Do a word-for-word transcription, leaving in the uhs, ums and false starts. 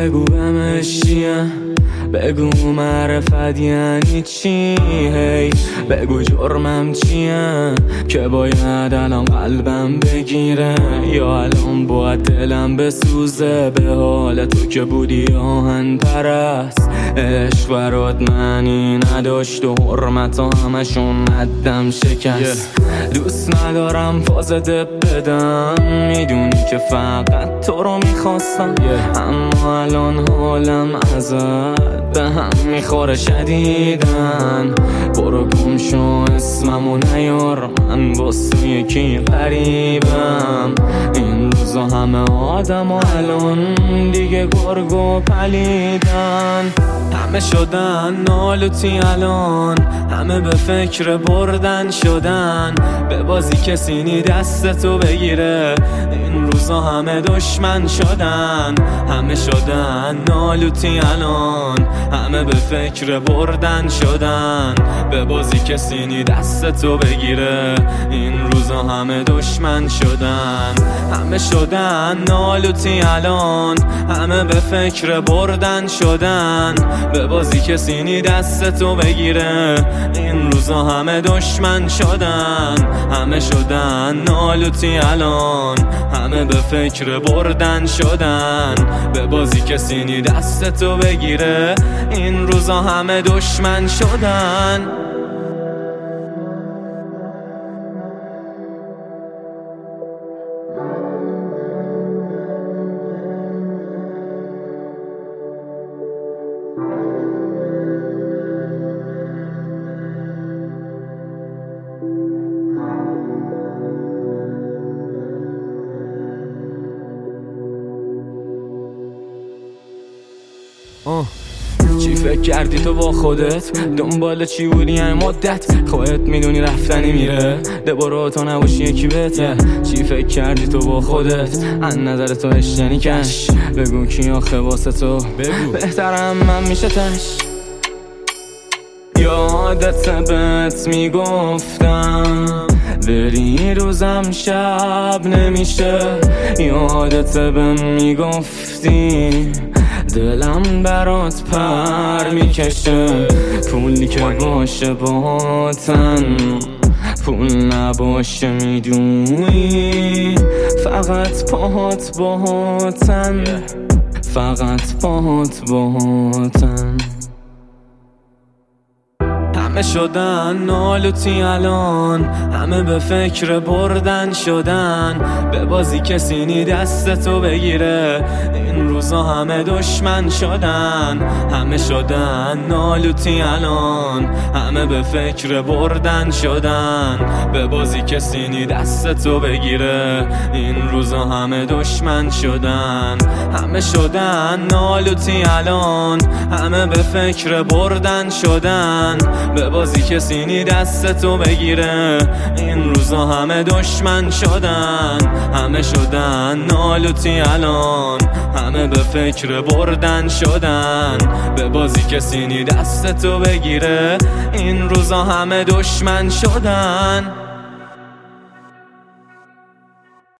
بگو بمش چیه، بگو معرفت یعنی چی، هی بگو جرمم چیه که باید الان قلبم بگیره، یا الان باید دلم بسوزه به حال تو که بودی آهن پرست. عشق برات معنی نداشت و حرمت ها همشون ندم شکست. yeah. دوست ندارم فازت بدم، میدونی که فقط تو رو میخواستم. yeah. اما الان حالم ازت به هم میخوره شدیدن. برو گم شو اسممو نیار، من واسه یکی غریبم. این روزا همه آدم و الان دیگه گرگ و پلیدن. همه شدن نالوتی الان، همه به فکر بردن شدن. به بازی کسی نی دستتو بگیره، این روزا همه دشمن شدن. همه شدن نالوتی الان، همه به فکر بردن شدن. به بازی کسی نی دستتو بگیره، این روزا همه دشمن شدن. همه شدن نالوتی الان، همه به فکر بردن شدن. به بازی کسی نی دستتو بگیره، این روزا همه دشمن شدن. همه شدن نالوتی الان، همه به فکر بردن شدن. به بازی کسی نی دستتو بگیره، این روزا همه دشمن شدن. آه. چی فکر کردی تو با خودت؟ دنبال چی بودی این مدت؟ خودت میدونی رفتنی میره، ده برو تو نباشی یکی بهتره. چی فکر کردی تو با خودت؟ از نظر تو اشتنی کش، بگو کی آخه واسه تو بگو بهترم من میشه تش. یادت بهت میگفتم بری روزم شب نمیشه. یادت بهم میگفتی دلم برات پر میکشه. پولی که باشه باهاتن، پول نباشه میدونی فقط پاهات باهاتن، فقط پاهات باهاتن. همه شدن نالوتی الان، همه به فکر بردن شدن. به بازی کسی نی دستتو بگیره، این روزا همه دشمن شدن. همه شدن نالوتی الان، همه به فکر بردن شدن. به بازی کسی نی دستتو بگیره، این روزا همه دشمن شدن. همه شدن نالوتی الان، همه به فکر بردن شدن. به بازی کسی نی دستتو بگیره، این روزا همه دشمن شدن. همه شدن نالوتی الان، همه به فکر بردن شدن. به بازی کسی نی دستتو بگیره، این روزا همه دشمن شدن.